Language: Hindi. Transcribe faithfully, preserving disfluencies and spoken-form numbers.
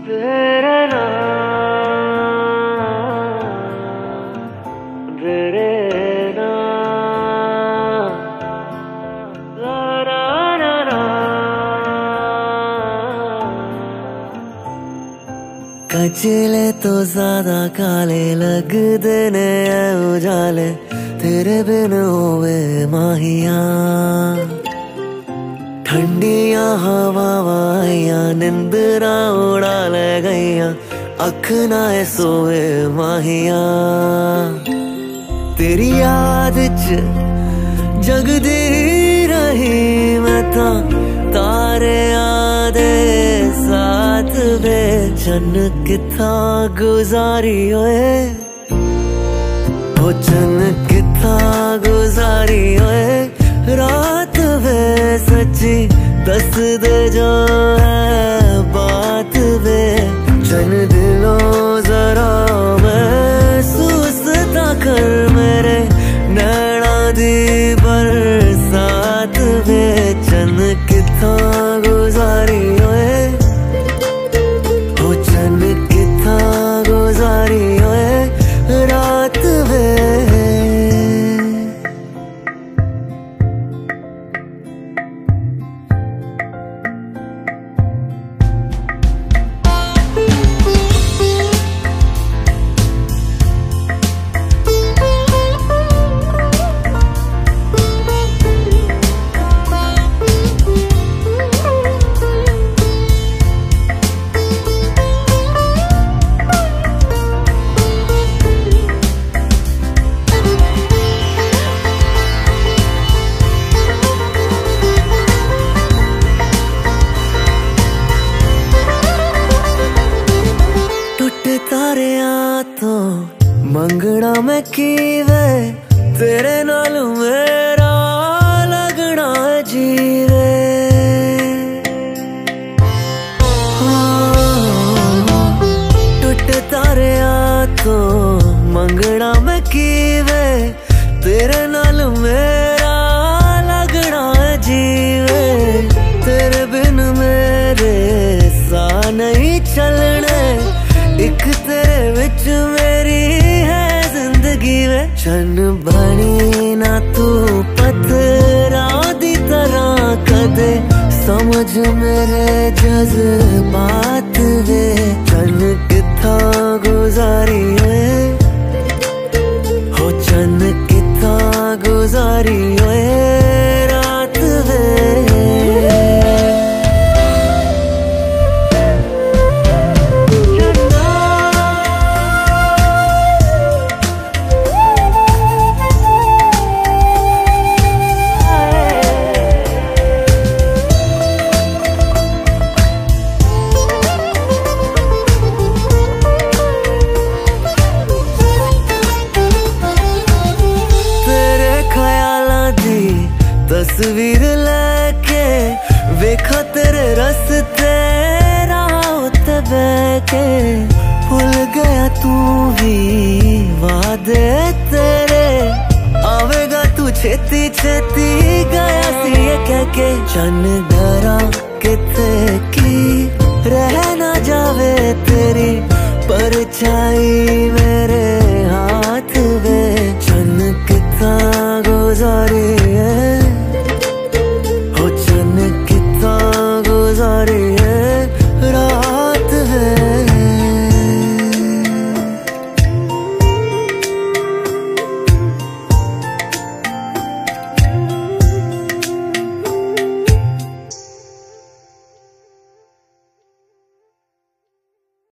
तेरे नाम तेरे नाम ला ला ला ला। कचले तो ज्यादा काले लगदे ने उजाले तेरे बिन होवे माहिया। ठंडिया हवावाइया निंदरा उड़ा ले गईया अख ना सोए माहिया। तेरी याद च जगदी रही मैं ता तारे आदे साथ वे चन किथा गुजारी होए ओ चन किथा गुजारी होए रात वे सच्ची दस दे जो है बात वे चन दिलों जरा महसूस ता कर मेरे नैना दी बरसात वे चन किथा गुजारी होए ओ चन किथा गुजारी होए रात वे। तारियां तो मंगना मैं कीवे तेरे नाल मेरा लगना जीवे। टुट तारियां तो मंगना मैं कीवे तेरे नाल मेरा लगना जीवे। तेरे बिन मेरे सा नहीं चलने एक तेरे विच मेरी है जिंदगी वे चन बनी ना तू पत्थरा दी तरह कदे समझ मेरे जज्बात वे चन किथा गुजारी होए हो चन किथा गुजारी होए रात वे। तस्वीर लेके वेखा तेरे रस्ते रात बैके भूल गया तू भी वादे तेरे आवेगा तू छेती छेती गया सी ये कह के चन डरा किथे की रह ना जावे तेरी परछाई मेरे हाथ वे चन किथा गुजारी